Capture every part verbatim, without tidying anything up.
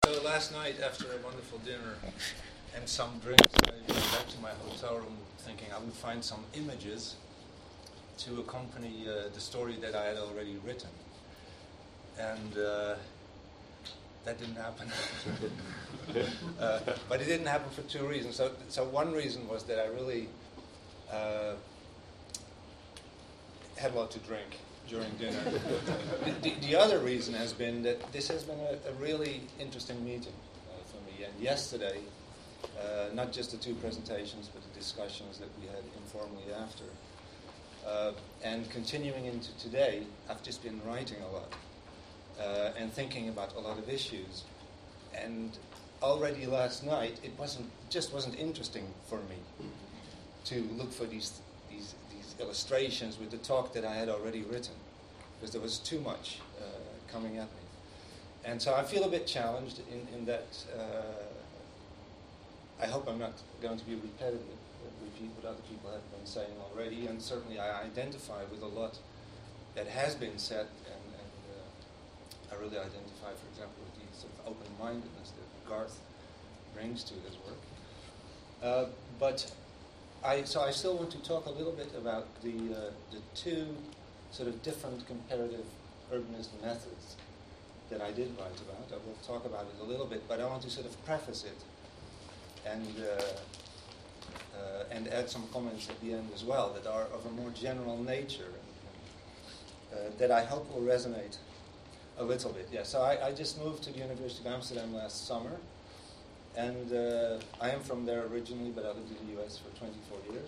So last night, after a wonderful dinner and some drinks, I went back to my hotel room thinking I would find some images to accompany uh, the story that I had already written. And uh, that didn't happen. uh, but it didn't happen for two reasons. So, so one reason was that I really uh, had a lot to drink during dinner. the, the, the other reason has been that this has been a, a really interesting meeting uh, for me. And yesterday, uh, not just the two presentations, but the discussions that we had informally after. Uh, and continuing into today, I've just been writing a lot uh, and thinking about a lot of issues. And already last night, it wasn't just wasn't interesting for me to look for these these these illustrations with the talk that I had already written, because there was too much uh, coming at me. And so I feel a bit challenged in, in that uh, I hope I'm not going to be repetitive, repeat what other people have been saying already, and certainly I identify with a lot that has been said, and, and uh, I really identify, for example, with the sort of open-mindedness that Garth brings to his work. Uh, but I, so I still want to talk a little bit about the uh, the two sort of different comparative urbanist methods that I did write about. I will talk about it a little bit, but I want to sort of preface it and uh, uh, and add some comments at the end as well that are of a more general nature and, and, uh, that I hope will resonate a little bit. Yeah. So I, I just moved to the University of Amsterdam last summer. And uh, I am from there originally, but I lived in the U S for twenty-four years.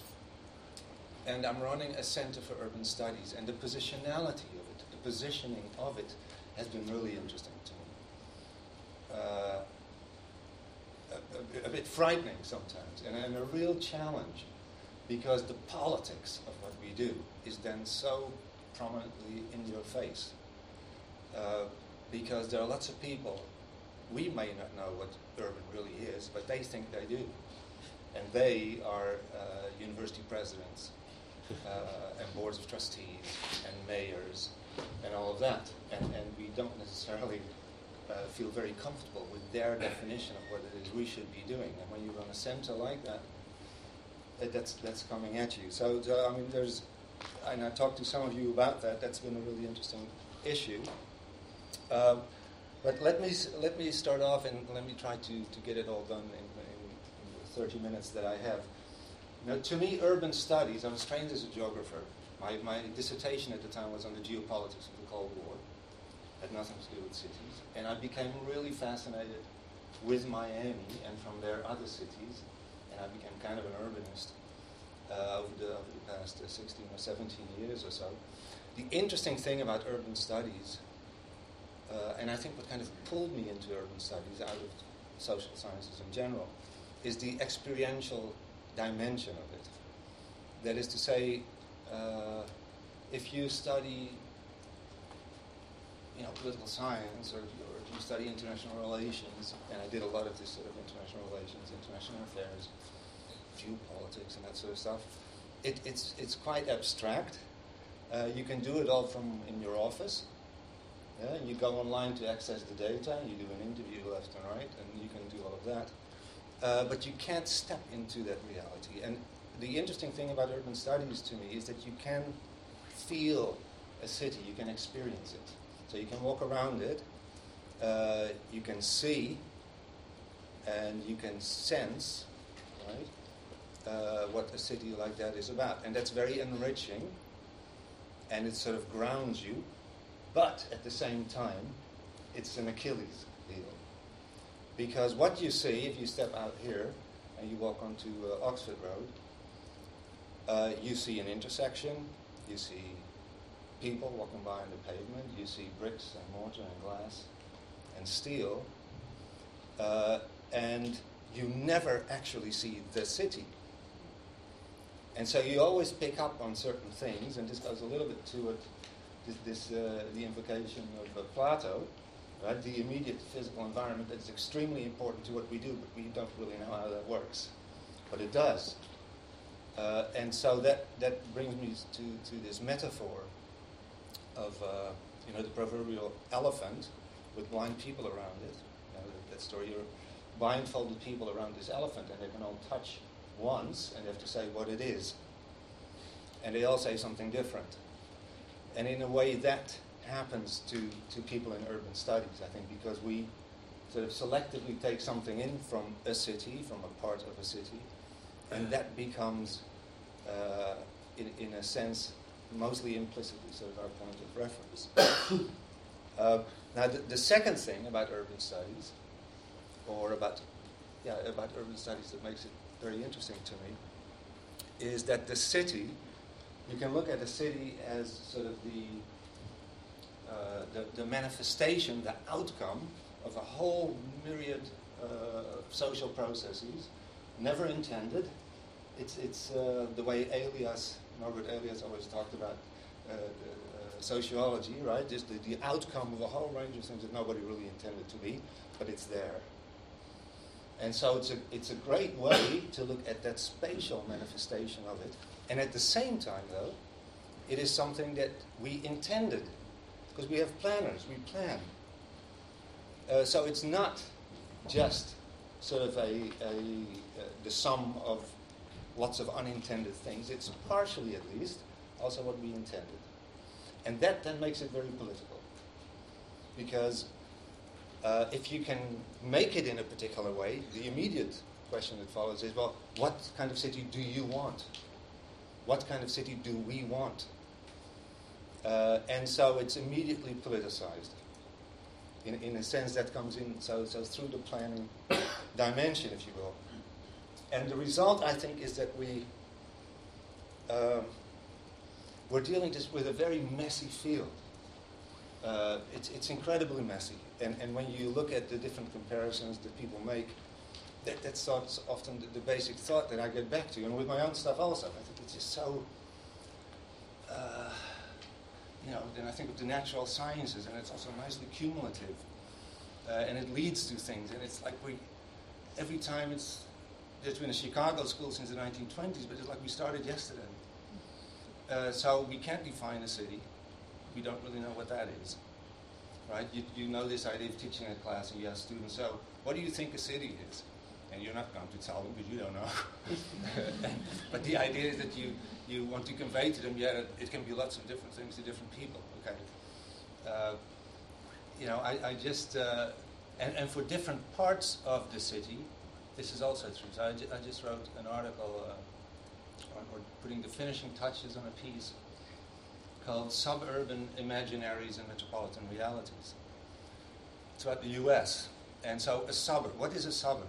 And I'm running a Center for Urban Studies, and the positionality of it, the positioning of it, has been really interesting to me. Uh, a, a, a bit frightening sometimes, and, and a real challenge, because the politics of what we do is then so prominently in your face. Uh, because there are lots of people. We may not know what urban really is, but they think they do. And they are uh, university presidents uh, and boards of trustees and mayors and all of that. And, and we don't necessarily uh, feel very comfortable with their definition of what it is we should be doing. And when you run a center like that, uh, that's, that's coming at you. So, so, I mean, there's, and I talked to some of you about that, that's been a really interesting issue. Uh, But let me let me start off and let me try to, to get it all done in, in, in the thirty minutes that I have. Now, to me, urban studies, I was trained as a geographer. My, my dissertation at the time was on the geopolitics of the Cold War. Had nothing to do with cities. And I became really fascinated with Miami and from there other cities. And I became kind of an urbanist uh, over, the, over the past uh, sixteen or seventeen years or so. The interesting thing about urban studies, Uh, and I think what kind of pulled me into urban studies out of social sciences in general, is the experiential dimension of it. That is to say, uh, if you study, you know, political science, or, or if you study international relations, and I did a lot of this sort of international relations, international affairs, geopolitics, and that sort of stuff, it, it's it's quite abstract. Uh, you can do it all from in your office. Yeah, and you go online to access the data, and you do an interview left and right, and you can do all of that. Uh, but you can't step into that reality. And the interesting thing about urban studies to me is that you can feel a city, you can experience it. So you can walk around it, uh, you can see, and you can sense, right, uh, what a city like that is about. And that's very enriching, and it sort of grounds you. But at the same time, it's an Achilles heel. Because what you see, if you step out here and you walk onto uh, Oxford Road, uh, you see an intersection, you see people walking by on the pavement, you see bricks and mortar and glass and steel, uh, and you never actually see the city. And so you always pick up on certain things, and this goes a little bit to it. This, this uh, the invocation of uh, Plato, right? The immediate physical environment that is extremely important to what we do, but we don't really know how that works. But it does. Uh, and so that, that brings me to, to this metaphor of uh, you know, the proverbial elephant with blind people around it. You know, story. You're blindfolded people around this elephant, and they can all touch once, and they have to say what it is. And they all say something different. And in a way, that happens to, to people in urban studies, I think, because we sort of selectively take something in from a city, from a part of a city, and that becomes, uh, in, in a sense, mostly implicitly sort of our point of reference. uh, now, the, the second thing about urban studies, or about, yeah, about urban studies that makes it very interesting to me, is that the city, you can look at a city as sort of the, uh, the, the manifestation, the outcome of a whole myriad uh, of social processes, never intended. It's, it's uh, the way Elias, Norbert Elias always talked about uh, uh, sociology, right? Just the, the outcome of a whole range of things that nobody really intended to be, but it's there. And so it's a, it's a great way to look at that spatial manifestation of it. And at the same time, though, it is something that we intended, because we have planners, we plan. Uh, so it's not just sort of a, a uh, the sum of lots of unintended things. It's partially, at least, also what we intended. And that then makes it very political. Because uh, if you can make it in a particular way, the immediate question that follows is, well, what kind of city do you want? What kind of city do we want? Uh, and so it's immediately politicized. In, in a sense, that comes in so, so through the planning dimension, if you will. And the result, I think, is that we, um, we're dealing just with a very messy field. Uh, it's, it's incredibly messy. And, and when you look at the different comparisons that people make, that, that's often the, the basic thought that I get back to. And with my own stuff also, I think it's just so... Uh, You know, then I think of the natural sciences, and it's also nicely cumulative, uh, and it leads to things. And it's like we, every time it's, there's been a Chicago school since the nineteen twenties, but it's like we started yesterday. Uh, so we can't define a city. We don't really know what that is, right? You, you know this idea of teaching a class, and you ask students, so what do you think a city is? And you're not going to tell them because you don't know. But the idea is that you, you want to convey to them, yeah, it can be lots of different things to different people. Okay, uh, you know, I, I just uh, and, and for different parts of the city, this is also true. So I, ju- I just wrote an article, uh, on, or putting the finishing touches on a piece called "Suburban Imaginaries and Metropolitan Realities." It's about the U S And so, a suburb. What is a suburb?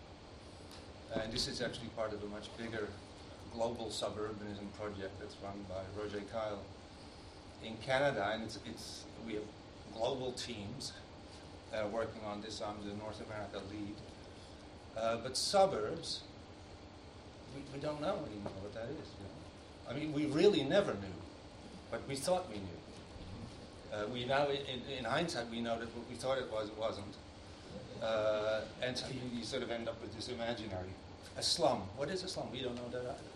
And this is actually part of a much bigger global suburbanism project that's run by Roger Kyle in Canada, and it's, it's we have global teams uh, working on this. I'm the North America lead. Uh, but suburbs, we, we don't know anymore what that is. You know? I mean, we really never knew, but we thought we knew. Uh, we now, in, in hindsight, we know that what we thought it was, it wasn't. Uh, and so you, you sort of end up with this imaginary. A slum. What is a slum? We don't know that either.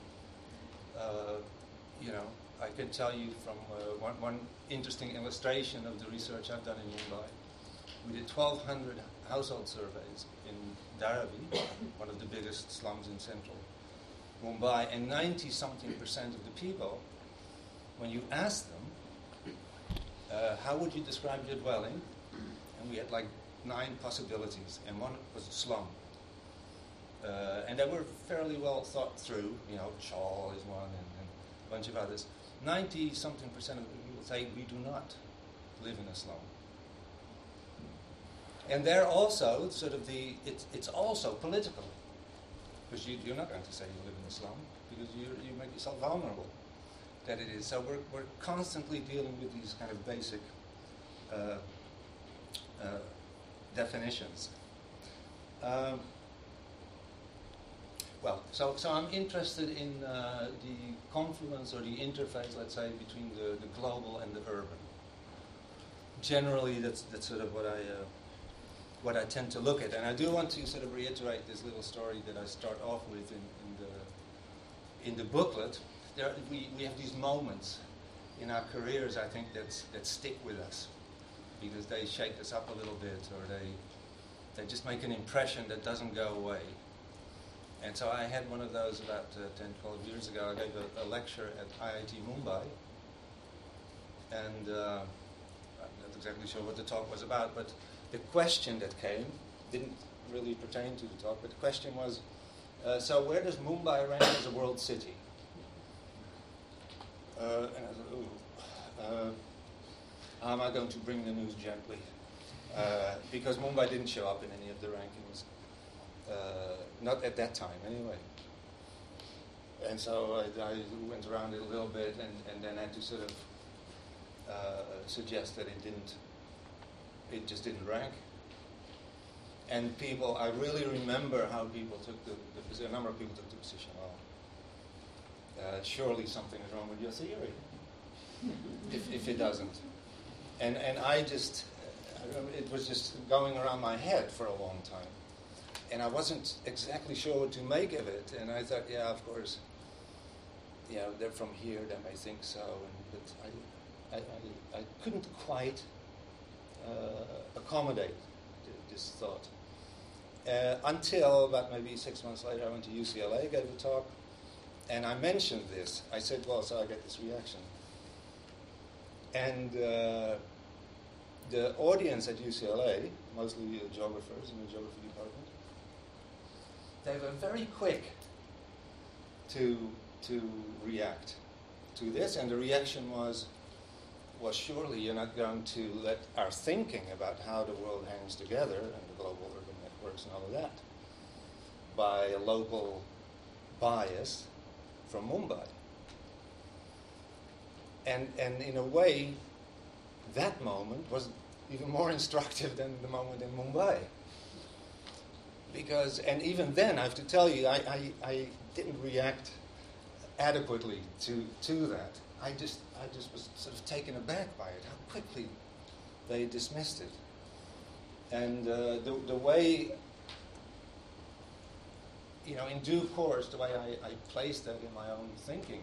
Uh, you know, I can tell you from uh, one, one interesting illustration of the research I've done in Mumbai. We did twelve hundred household surveys in Dharavi, one of the biggest slums in central Mumbai, and ninety-something percent of the people, when you asked them, uh, how would you describe your dwelling? And we had like nine possibilities, and one was a slum. Uh, and they were fairly well thought through. You know, Chawl is one, and, and a bunch of others. ninety-something percent of the people say we do not live in a slum. And they're also sort of the, it's, it's also political. Because you, you're not going to say you live in a slum, because you you make yourself vulnerable that it is. So we're, we're constantly dealing with these kind of basic uh, uh, definitions. Um, well, so, so I'm interested in uh, the confluence or the interface, let's say, between the, the global and the urban. Generally, that's, that's sort of what I... Uh, what I tend to look at. And I do want to sort of reiterate this little story that I start off with in, in the in the booklet. There, we, we have these moments in our careers, I think, that's, that stick with us because they shake us up a little bit, or they They just make an impression that doesn't go away. And so I had one of those about uh, ten, twelve years ago. I gave a, a lecture at I I T Mumbai. And uh, I'm not exactly sure what the talk was about, but the question that came didn't really pertain to the talk, but the question was, uh, so where does Mumbai rank as a world city? Uh, and I thought, ooh, uh, how am I going to bring the news gently? Uh, because Mumbai didn't show up in any of the rankings. Uh, not at that time, anyway. And so I, I went around it a little bit and, and then had to sort of uh, suggest that it didn't, it just didn't rank. And people, I really remember how people took the, the position, a number of people took the position, well, uh, surely something is wrong with your theory, if, if it doesn't. And, and I just, I remember it was just going around my head for a long time. And I wasn't exactly sure what to make of it. And I thought, yeah, of course, you know, they're from here, they may think so. And, but I, I, I, I couldn't quite uh, accommodate th- this thought. Uh, until about maybe six months later, I went to U C L A, gave a talk, and I mentioned this. I said, well, so I get this reaction. And uh, the audience at U C L A, mostly uh, geographers in the geography department, they were very quick to to react to this, and the reaction was, well, surely you're not going to let our thinking about how the world hangs together and the global urban networks and all of that by a local bias from Mumbai. And and in a way, that moment was even more instructive than the moment in Mumbai. Because, and even then, I have to tell you, I, I, I didn't react adequately to to that. I just I just was sort of taken aback by it, how quickly they dismissed it. And uh, the the way, you know, in due course, the way I, I placed that in my own thinking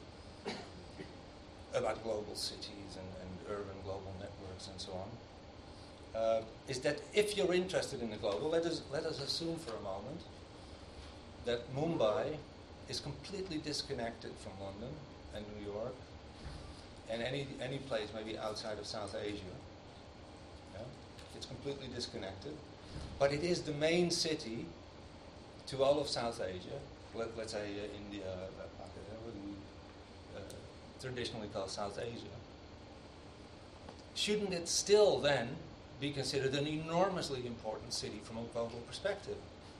about global cities and, and urban global networks and so on, Uh, is that if you're interested in the global, let us let us assume for a moment that Mumbai is completely disconnected from London and New York and any any place maybe outside of South Asia. Yeah? It's completely disconnected, but it is the main city to all of South Asia. Let, let's say uh, India, uh, Pakistan, what we uh, traditionally call South Asia. Shouldn't it still then be considered an enormously important city from a global perspective?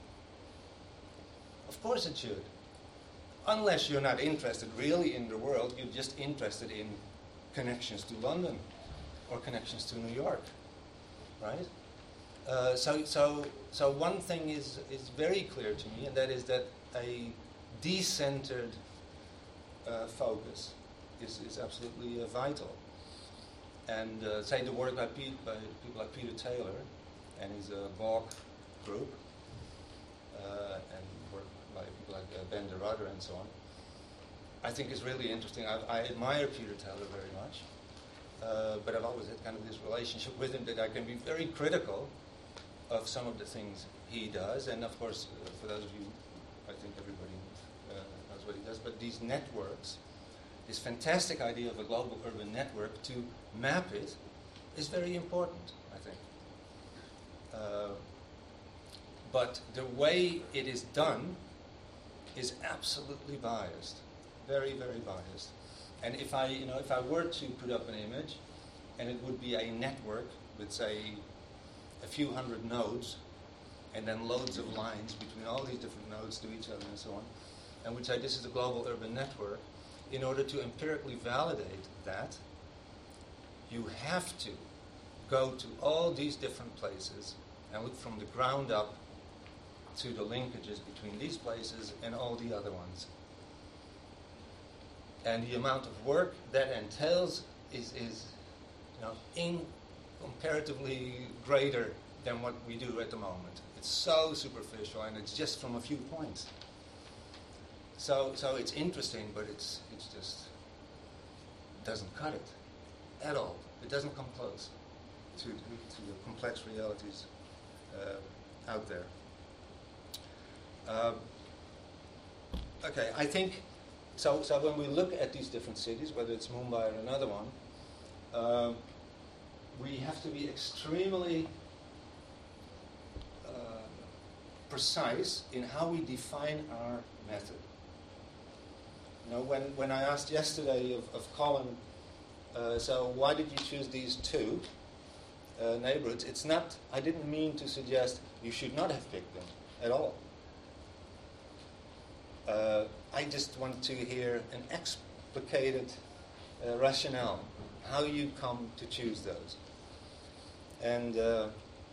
Of course it should. Unless you're not interested really in the world, you're just interested in connections to London or connections to New York, right? Uh, so, so, so one thing is is very clear to me, and that is that a decentered uh, focus is is absolutely uh, vital. And uh, say the work by, Pete, by people like Peter Taylor and his uh, B O C group, uh, and work by people like uh, Ben de Rudder and so on, I think is really interesting. I, I admire Peter Taylor very much, uh, but I've always had kind of this relationship with him that I can be very critical of some of the things he does. And of course, uh, for those of you, I think everybody uh, knows what he does, but these networks, this fantastic idea of a global urban network, to map it is very important, I think. Uh, but the way it is done is absolutely biased, very, very biased. And if I, you know, if I were to put up an image, and it would be a network with, say, a few hundred nodes, and then loads of lines between all these different nodes to each other and so on, and would say this is a global urban network, in order to empirically validate that, you have to go to all these different places and look from the ground up to the linkages between these places and all the other ones. And the amount of work that entails is, is you know, incomparatively greater than what we do at the moment. It's so superficial, and it's just from a few points. So, so it's interesting, but it's it's just doesn't cut it at all. It doesn't come close to to the complex realities uh, out there. Uh, okay, I think, so, so when we look at these different cities, whether it's Mumbai or another one, uh, we have to be extremely uh, precise in how we define our method. You know, when, when I asked yesterday of, of Colin, uh, so why did you choose these two uh, neighborhoods? It's not, I didn't mean to suggest you should not have picked them at all. Uh, I just want to hear an explicated uh, rationale, how you come to choose those. And, uh,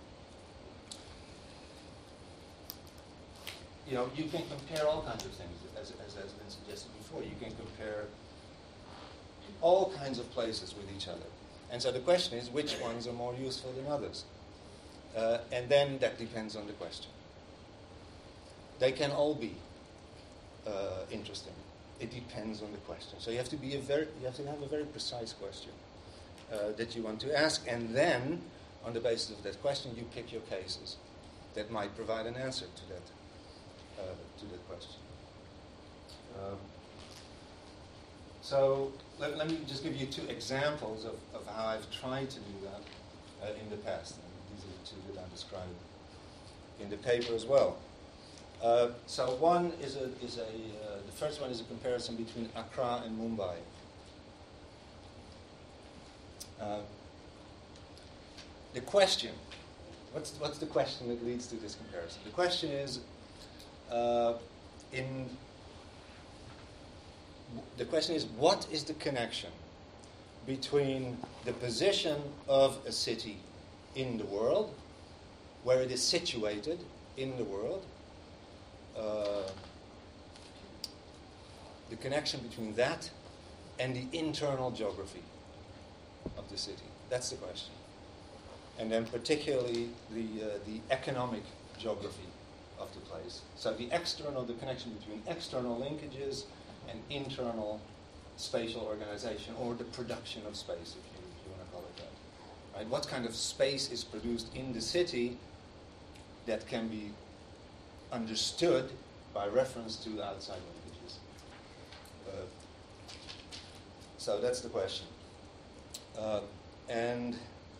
you know, you can compare all kinds of things, as, as has been suggested before. You can compare all kinds of places with each other. And so the question is, which ones are more useful than others? Uh, and then that depends on the question. They can all be uh, interesting. It depends on the question. So you have to be a very, you have to have a very precise question uh, that you want to ask, and then on the basis of that question, you pick your cases that might provide an answer to that. Uh, to that question. Um, so let, let me just give you two examples of, of how I've tried to do that uh, in the past. And these are the two that I described in the paper as well. Uh, so one is a is a uh, the first one is a comparison between Accra and Mumbai. Uh, the question, what's what's the question that leads to this comparison? The question is. Uh, in the question is, what is the connection between the position of a city in the world, where it is situated in the world, uh, the connection between that and the internal geography of the city? That's the question. And then particularly the uh, the economic geography of the place. So the external, the connection between external linkages and internal spatial organization, or the production of space, if you, if you want to call it that. Right? What kind of space is produced in the city that can be understood by reference to the outside linkages? Uh, so that's the question. Uh, and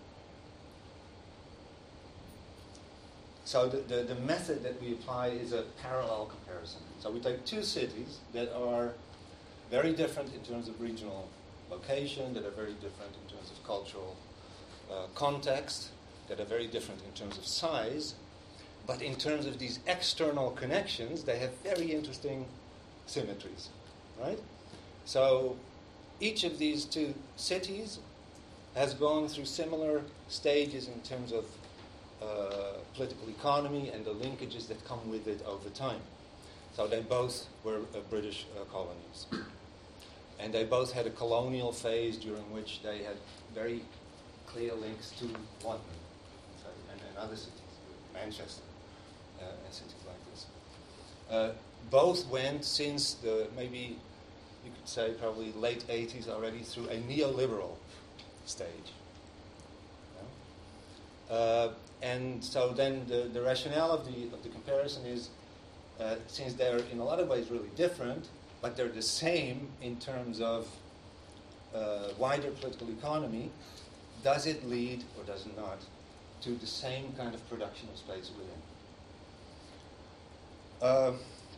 So the, the, the method that we apply is a parallel comparison. So we take two cities that are very different in terms of regional location, that are very different in terms of cultural uh, context, that are very different in terms of size, but in terms of these external connections, they have very interesting symmetries, right? So each of these two cities has gone through similar stages in terms of Uh, political economy and the linkages that come with it over time. So they both were uh, British uh, colonies. And they both had a colonial phase during which they had very clear links to London so, and, and other cities, Manchester uh, and cities like this. Uh, both went since the, maybe you could say probably late eighties already, through a neoliberal stage. Yeah? Uh, And so then the, the rationale of the of the comparison is, uh, since they're in a lot of ways really different, but they're the same in terms of uh, wider political economy, does it lead, or does it not, to the same kind of production of space within? Uh,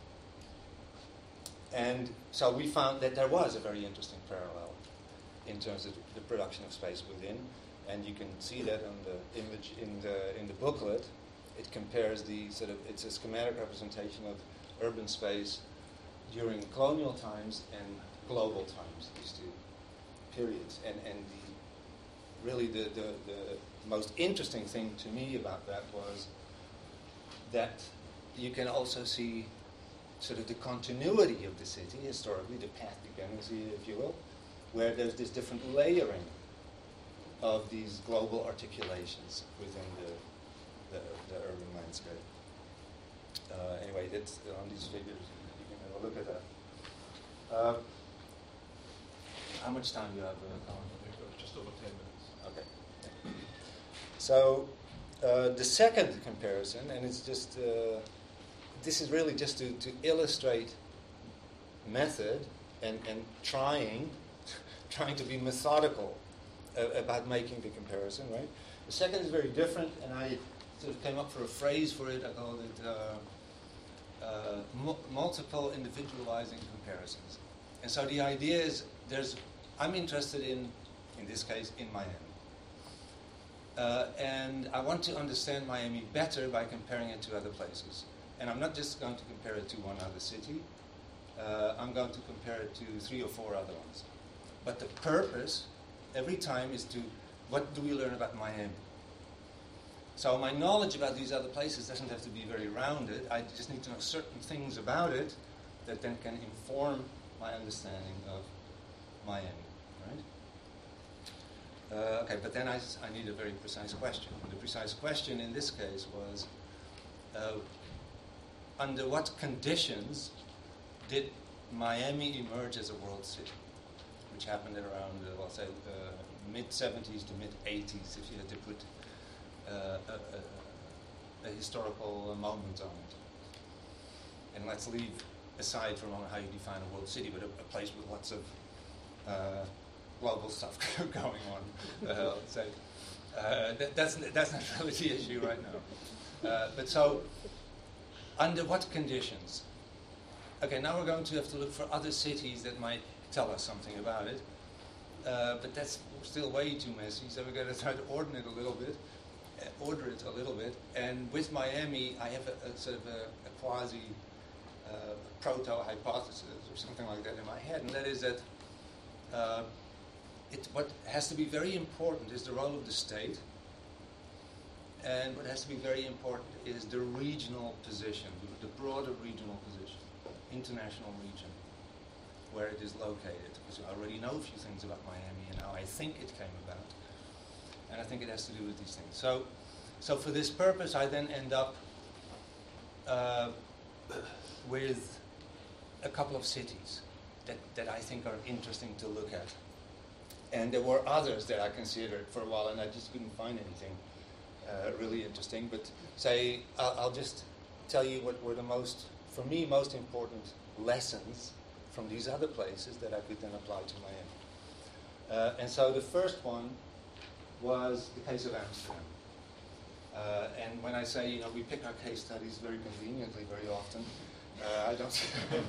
and so we found that there was a very interesting parallel in terms of the production of space within. And you can see that on the image in the in the booklet. It compares the sort of, it's a schematic representation of urban space during colonial times and global times, these two periods. And and the really the, the, the most interesting thing to me about that was that you can also see sort of the continuity of the city historically, the path dependency, if you will, where there's this different layering of these global articulations within the, the, the urban landscape. Uh, anyway, that's on these figures. You can have a look at that. Uh, how much time do you have, uh, Colin? Just over ten minutes. Okay. So, Uh, the second comparison, and it's just, uh, this is really just to, to illustrate method and, and trying, trying to be methodical uh, about making the comparison, right? The second is very different, and I sort of came up for a phrase for it. I called it uh, uh, mu- multiple individualizing comparisons. And so the idea is, there's, I'm interested in, in this case, in Miami. Uh, and I want to understand Miami better by comparing it to other places. And I'm not just going to compare it to one other city. Uh, I'm going to compare it to three or four other ones. But the purpose, every time, is to, what do we learn about Miami? So my knowledge about these other places doesn't have to be very rounded. I just need to know certain things about it that then can inform my understanding of Miami, right? Uh, okay, but then I, I need a very precise question. The precise question in this case was, uh, under what conditions did Miami emerge as a world city? Which happened around, uh, well, say, uh, mid seventies to mid eighties, if you had to put uh, a, a, a historical moment on it. And let's leave aside from how you define a world city, but a, a place with lots of uh, global stuff going on, uh, let's say. Uh, that, that's, that's not really the issue right now. Uh, but so, under what conditions? Okay, now we're going to have to look for other cities that might tell us something about it. Uh, but that's still way too messy, so we're going to try to order it a little bit, uh, order it a little bit. And with Miami, I have a, a sort of a, a quasi uh, proto-hypothesis or something like that in my head, and that is that uh, it, what has to be very important is the role of the state, and what has to be very important is the regional position, the broader regional position, international region, where it is located. Because I already know a few things about Miami and how I think it came about, and I think it has to do with these things. So, so for this purpose, I then end up uh, with a couple of cities that, that I think are interesting to look at. And there were others that I considered for a while, and I just couldn't find anything uh, really interesting. But say, I'll, I'll just tell you what were the most, for me, most important lessons from these other places that I could then apply to Miami. Uh, and so the first one was the case of Amsterdam. Uh, and when I say, you know, we pick our case studies very conveniently very often, uh, I don't...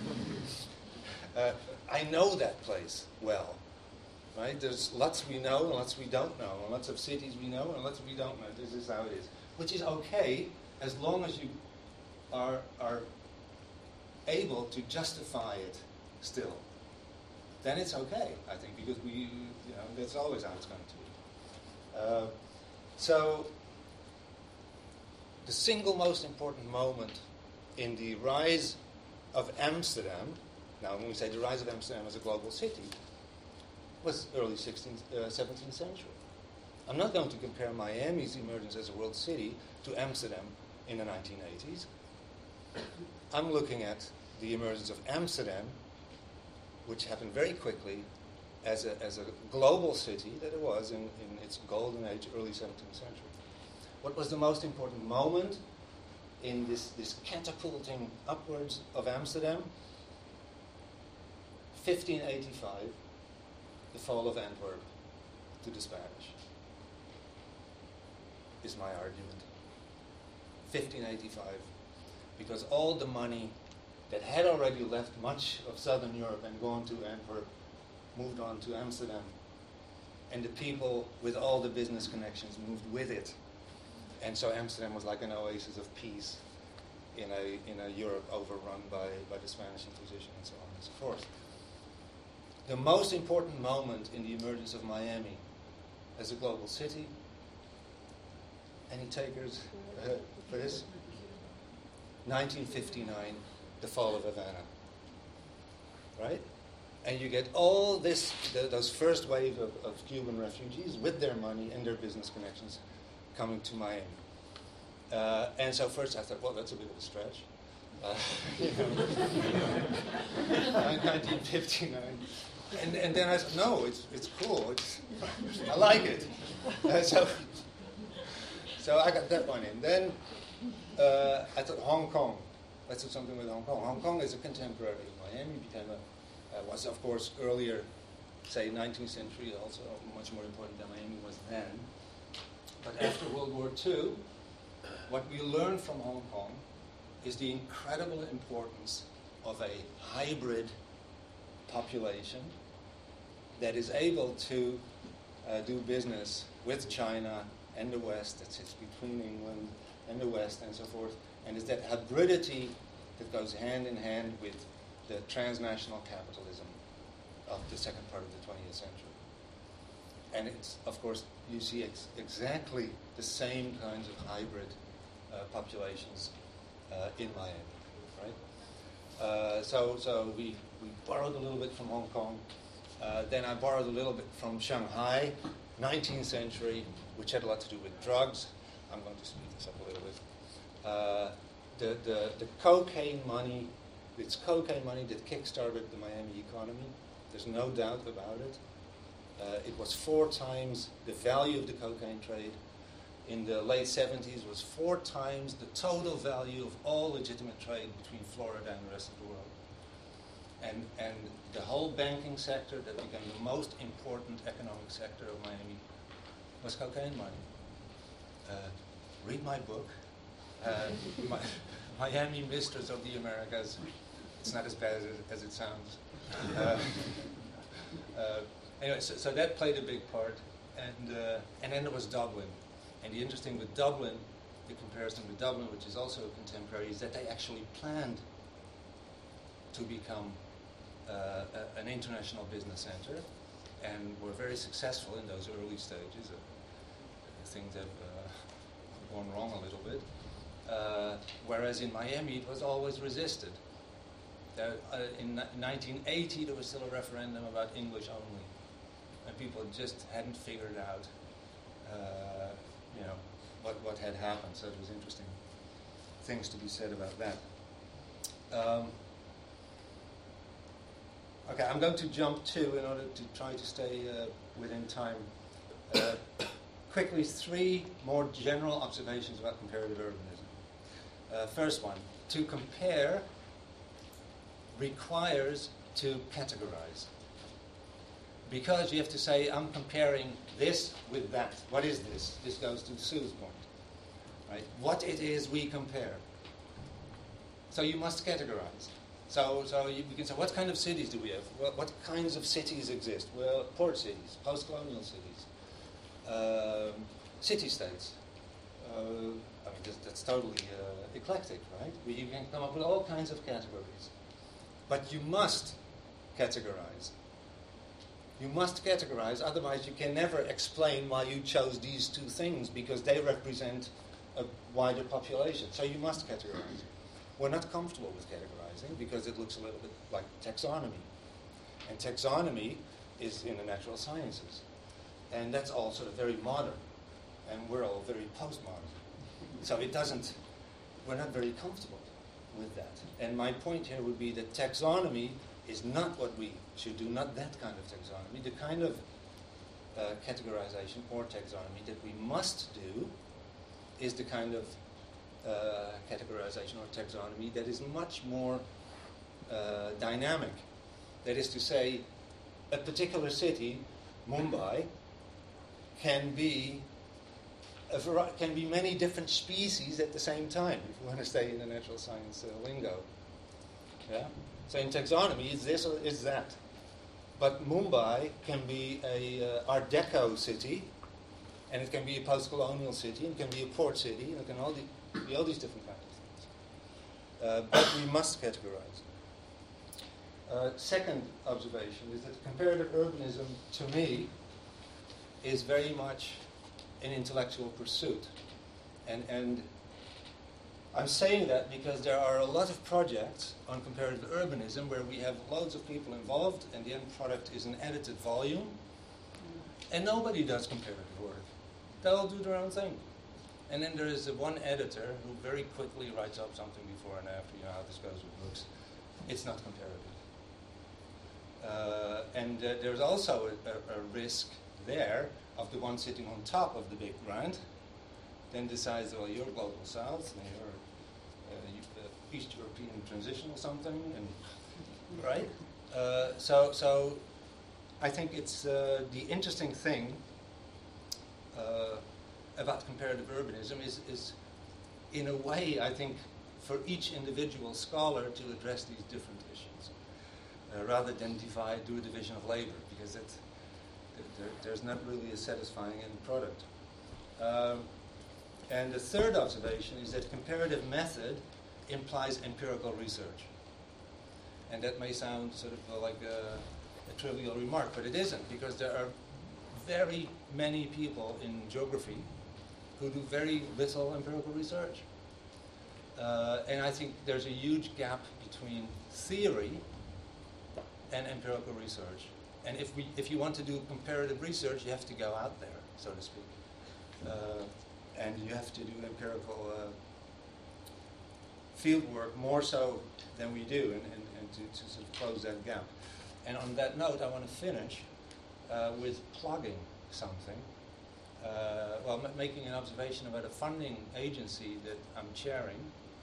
uh, I know that place well, right? There's lots we know and lots we don't know, and lots of cities we know and lots we don't know. This is how it is. Which is okay, as long as you are, are able to justify it still. Then it's okay, I think, because we, you know, that's always how it's going to be. Uh, so, the single most important moment in the rise of Amsterdam, now when we say the rise of Amsterdam as a global city, was early sixteenth, uh, seventeenth century. I'm not going to compare Miami's emergence as a world city to Amsterdam in the nineteen eighties. I'm looking at the emergence of Amsterdam, which happened very quickly, as a, as a global city that it was in, in its golden age, early seventeenth century. What was the most important moment in this, this catapulting upwards of Amsterdam? fifteen eighty-five, the fall of Antwerp to the Spanish, is my argument. fifteen eighty-five, because all the money that had already left much of southern Europe and gone to Antwerp moved on to Amsterdam. And the people with all the business connections moved with it. And so Amsterdam was like an oasis of peace in a, in a Europe overrun by, by the Spanish Inquisition and so on and so forth. The most important moment in the emergence of Miami as a global city, any takers uh, for this? nineteen fifty-nine, the fall of Havana, right? And you get all this, the, those first wave of, of Cuban refugees with their money and their business connections coming to Miami. Uh, and so first I thought, well, that's a bit of a stretch. Uh, you know, nineteen fifty-nine. And, and then I said, no, it's it's cool. It's, I like it. Uh, so, So I got that one in. Then uh, I thought Hong Kong. Let's do something with Hong Kong. Hong Kong is a contemporary of Miami. Became a, uh, was of course earlier, say nineteenth century, also much more important than Miami was then. But after World War Two, what we learned from Hong Kong is the incredible importance of a hybrid population that is able to uh, do business with China and the West, that sits between England and the West and so forth, and is that hybridity that goes hand in hand with the transnational capitalism of the second part of the twentieth century. And it's, of course, you see ex- exactly the same kinds of hybrid uh, populations uh, in Miami, right? Uh, so so we, we borrowed a little bit from Hong Kong. Uh, then I borrowed a little bit from Shanghai, nineteenth century, which had a lot to do with drugs. I'm going to speed this up a little bit. Uh, the, the, the cocaine money, it's cocaine money that kick-started the Miami economy. There's no doubt about it. Uh, it was four times the value of the cocaine trade. In the late seventies, was four times the total value of all legitimate trade between Florida and the rest of the world. And, and the whole banking sector that became the most important economic sector of Miami was cocaine money. Uh, read my book, uh, my, Miami Mistress of the Americas. It's not as bad as it, as it sounds. Uh, uh, anyway, so, so that played a big part. And, uh, and then there was Dublin. And the interesting with Dublin, the comparison with Dublin, which is also contemporary, is that they actually planned to become uh, a, an international business center, and were very successful in those early stages. Uh, things have uh, gone wrong a little bit. Uh, whereas in Miami, it was always resisted. There, uh, in nineteen eighty, there was still a referendum about English only, and people just hadn't figured out, uh, you know, what what had happened. So it was interesting things to be said about that. Um, okay, I'm going to jump to in order to try to stay uh, within time. Uh, quickly, three more general observations about comparative urbanism. Uh, first one: to compare requires to categorize. Because you have to say, I'm comparing this with that. What is this? This goes to Sue's point. Right? What it is we compare. So you must categorize. So, so you, you can say, what kind of cities do we have? What, what kinds of cities exist? Well, port cities, post-colonial cities, um, city-states. Uh, I mean, that's, that's totally uh, eclectic, right? You can come up with all kinds of categories. But you must categorize. You must categorize, otherwise you can never explain why you chose these two things, because they represent a wider population. So you must categorize. We're not comfortable with categorizing because it looks a little bit like taxonomy. And taxonomy is in the natural sciences. And that's all sort of very modern. And we're all very postmodern. So it doesn't, we're not very comfortable with that. And my point here would be that taxonomy is not what we should do, not that kind of taxonomy. The kind of uh, categorization or taxonomy that we must do is the kind of uh, categorization or taxonomy that is much more uh, dynamic. That is to say, a particular city, Mumbai, can be A vari- can be many different species at the same time, if you want to stay in the natural science uh, lingo. Yeah? So in taxonomy, it's this or it's that. But Mumbai can be a uh, Art Deco city, and it can be a post-colonial city, and it can be a port city, and it can all the, be all these different kinds of things. Uh, but we must categorize. Uh, second observation is that comparative urbanism, to me, is very much an intellectual pursuit. And, and I'm saying that because there are a lot of projects on comparative urbanism where we have loads of people involved, and the end product is an edited volume, and nobody does comparative work. They all do their own thing. And then there is one editor who very quickly writes up something before and after, you know how this goes with books. It's not comparative. Uh, and uh, there's also a, a, a risk there of the one sitting on top of the big grant then decides, well, you're Global South, and you're uh, you, uh, East European transition or something, and right? Uh, so, so I think it's uh, the interesting thing uh, about comparative urbanism is, is, in a way, I think, for each individual scholar to address these different issues, uh, rather than divide, do a division of labor, because it, there, there's not really a satisfying end product. Um, and the third observation is that comparative method implies empirical research. And that may sound sort of uh, like a, a trivial remark, but it isn't, because there are very many people in geography who do very little empirical research. Uh, and I think there's a huge gap between theory and empirical research. And if we, if you want to do comparative research, you have to go out there, so to speak. Uh, and you have to do empirical uh, field work more so than we do, and, and, and to, to sort of close that gap. And on that note, I want to finish uh, with plugging something. Uh, well, m- making an observation about a funding agency that I'm chairing.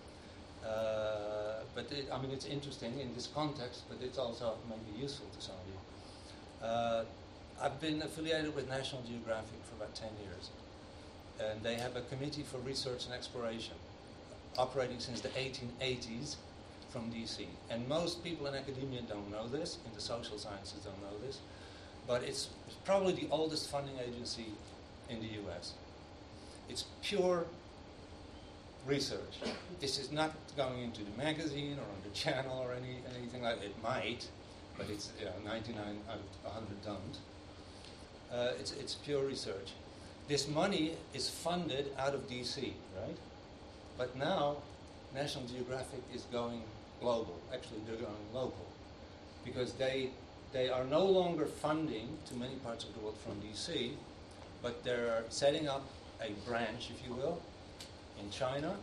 Uh, but it, I mean, it's interesting in this context, but it's also maybe useful to some of you. Uh, I've been affiliated with National Geographic for about ten years. And they have a committee for research and exploration, operating since the eighteen eighties from D C. And most people in academia don't know this, in the social sciences don't know this, but it's, it's probably the oldest funding agency in the U S. It's pure research. This is not going into the magazine or on the channel or any anything like that. It might, but it's you know, ninety-nine out of one hundred don't. Uh, it's, it's pure research. This money is funded out of D C, right? But now, National Geographic is going global. Actually, they're going local. Because they, they are no longer funding to many parts of the world from D C, but they're setting up a branch, if you will, in China.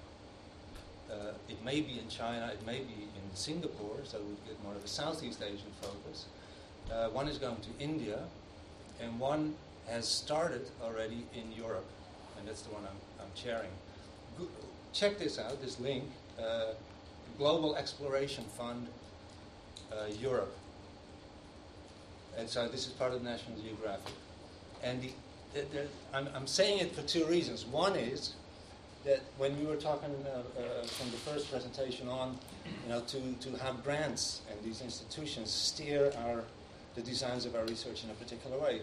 Uh, it may be in China, it may be in Singapore, so we get more of a Southeast Asian focus. Uh, one is going to India, and one has started already in Europe, and that's the one I'm, I'm chairing. Go- check this out, this link, uh, Global Exploration Fund, uh, Europe. And so this is part of National Geographic. And the, the, the, I'm, I'm saying it for two reasons. One is that when we were talking uh, uh, from the first presentation on, you know, to, to have grants and these institutions steer our, the designs of our research in a particular way.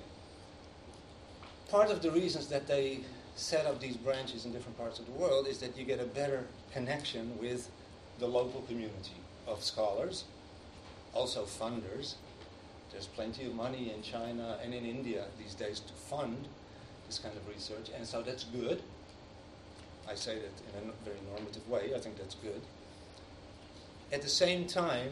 Part of the reasons that they set up these branches in different parts of the world is that you get a better connection with the local community of scholars, also funders. There's plenty of money in China and in India these days to fund this kind of research, and so that's good. I say that in a very normative way. I think that's good. At the same time,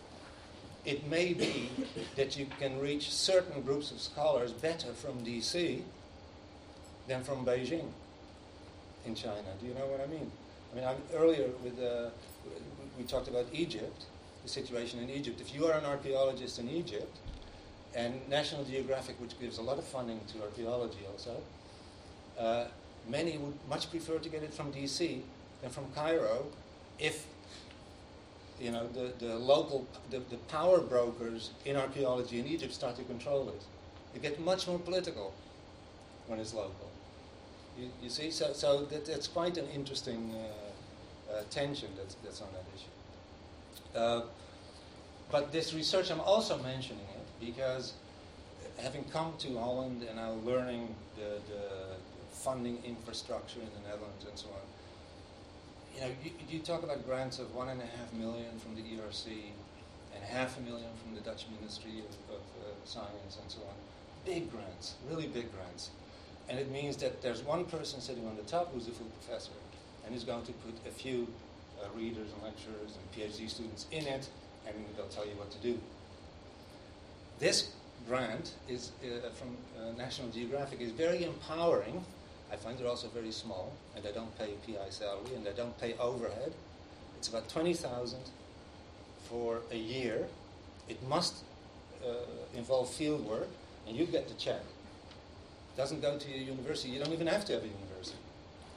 it may be that you can reach certain groups of scholars better from D C than from Beijing in China. Do you know what I mean? I mean, I'm, earlier with uh, we talked about Egypt, the situation in Egypt. If you are an archaeologist in Egypt, and National Geographic, which gives a lot of funding to archaeology also, uh, many would much prefer to get it from D C than from Cairo if, you know, the, the local, the, the power brokers in archaeology in Egypt start to control it. It gets much more political when it's local. You, you see, so, so that, that's quite an interesting uh, uh, tension that's, that's on that issue. Uh, but this research, I'm also mentioning it because having come to Holland and now learning the, the funding infrastructure in the Netherlands and so on, you know, you, you talk about grants of one and a half million from the E R C and half a million from the Dutch Ministry of, of uh, Science and so on. Big grants, really big grants. And it means that there's one person sitting on the top who's a full professor and is going to put a few uh, readers and lecturers and PhD students in it, and they'll tell you what to do. This grant is uh, from uh, National Geographic is very empowering. I find they're also very small, and they don't pay P I salary, and they don't pay overhead. It's about twenty thousand for a year. It must uh, involve field work, and you get the check. It doesn't go to your university. You don't even have to have a university.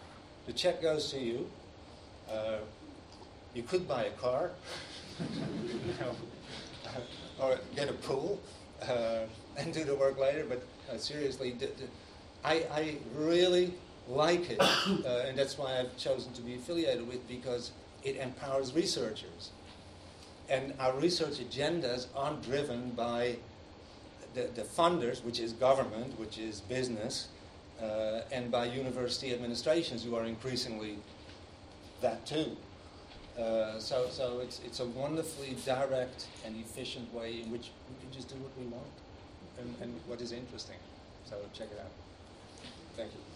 the check goes to you. Uh, you could buy a car, you know, or get a pool uh, and do the work later. But uh, seriously, d- d- I, I really like it, uh, and that's why I've chosen to be affiliated with, because it empowers researchers. And our research agendas aren't driven by the, the funders, which is government, which is business, uh, and by university administrations, who are increasingly that too. Uh, so so it's, it's a wonderfully direct and efficient way in which we can just do what we want and, and what is interesting. So check it out. Thank you.